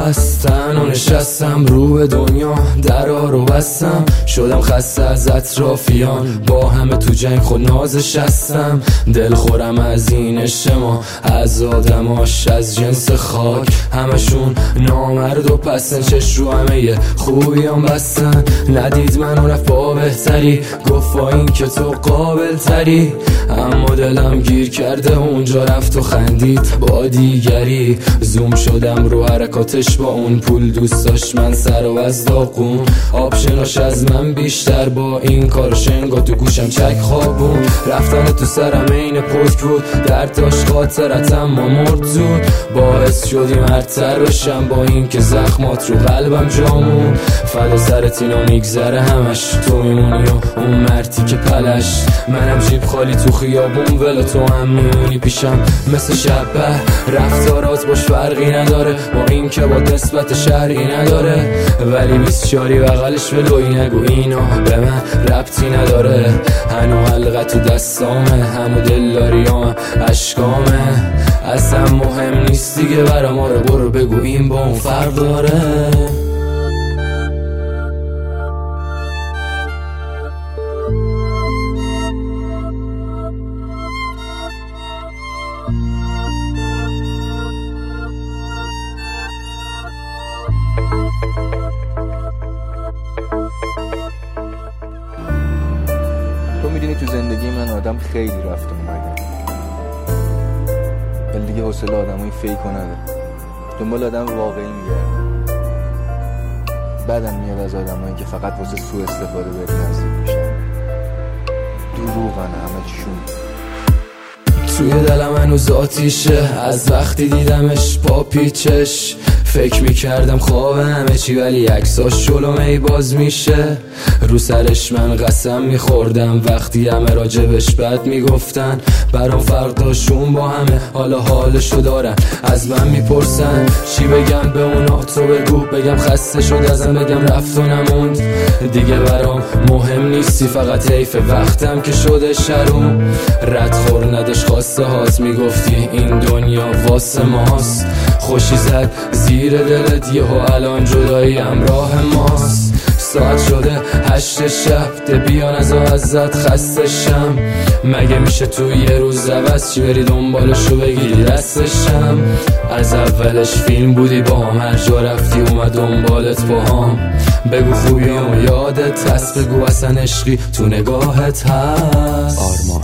بستن و نشستم رو به دنیا، درها رو بستم، شدم خسته از اطرافیان، با همه تو جنگ خود نازش هستم. دل خورم از این اجتماع، از آدماش از جنس خاک، همشون نامرد و پسن، چش رو همه خوبیان بستن. ندید منو رفت با بهتری، گفت با این که تو قابل تری، اما دلم گیر کرده اونجا، رفت و خندید با دیگری. زوم شدم رو حرکاتش، با اون پول دوست داشت من سر و از داغون، آبشناش از من بیشتر، با این کار شنگا تو گوشم چک خوابون. رفتن تو سرم این پشت بود، درد داشت خاطرتم ما مرد زود، باعث شدی مرتر بشم با این که زخمات رو قلبم جامون. فدا سرت اینا میگذره همش، تو میمونی و اون مرتی که پلش، منم جیب خالی تو خیابون ولی تو هم میمونی پیشم مثل شبه. رفتارات باش فرقی نداره، با این که با نسبت شرعی نداره، ولی 24 بغلش ولوی نگو اینا به من ربطی نداره. هنو حلقه تو دستامه، همو دلاریام عشقامه، اصلا مهم نیست دیگه برا ما، رو برو بگو این با اون فرق داره. تو میدونی تو زندگی من آدم خیلی رفت و اومده، ولی دیگه حوصله آدمای فیکو نداره، دنبال آدم واقعی میگردم. بعدم میاد از آدمایی که فقط واسه سوء استفاده بهت نزدیک میشن، دروغن همه چیشون. توی دلم هنوز آتیشه، از وقتی دیدمش با پیچش، فکر میکردم خواب همه چی، ولی عکساش جلوم ای باز میشه. رو سرش من قسم میخوردم، وقتی همه راجبش بد میگفتن، برام فرق داشون با همه، حالا حالشو دارن از من میپرسن. چی بگم به اونا تو بگو، بگم خسته شد ازم، بگم رفت و نموند دیگه برام مهم نیستی، فقط حیف وقتم که شده شروم. ردخور نداشت خواسته هات، میگفتی این دنیا واسه ماست، خوشی زد زیر دلت یهو الان جدایی همراه ماست. ساعت شده 8 شب، ده بیان از ازت خسته شم، مگه میشه تو یه روز عوض چی بری دنبالشو بگیری دستشم. از اولش فیلم بودی با هم، هر جا رفتی اومد دنبالت با هم، بگو خوبیامو یادت هست، بگو اصلا عشقی تو نگاهت هست.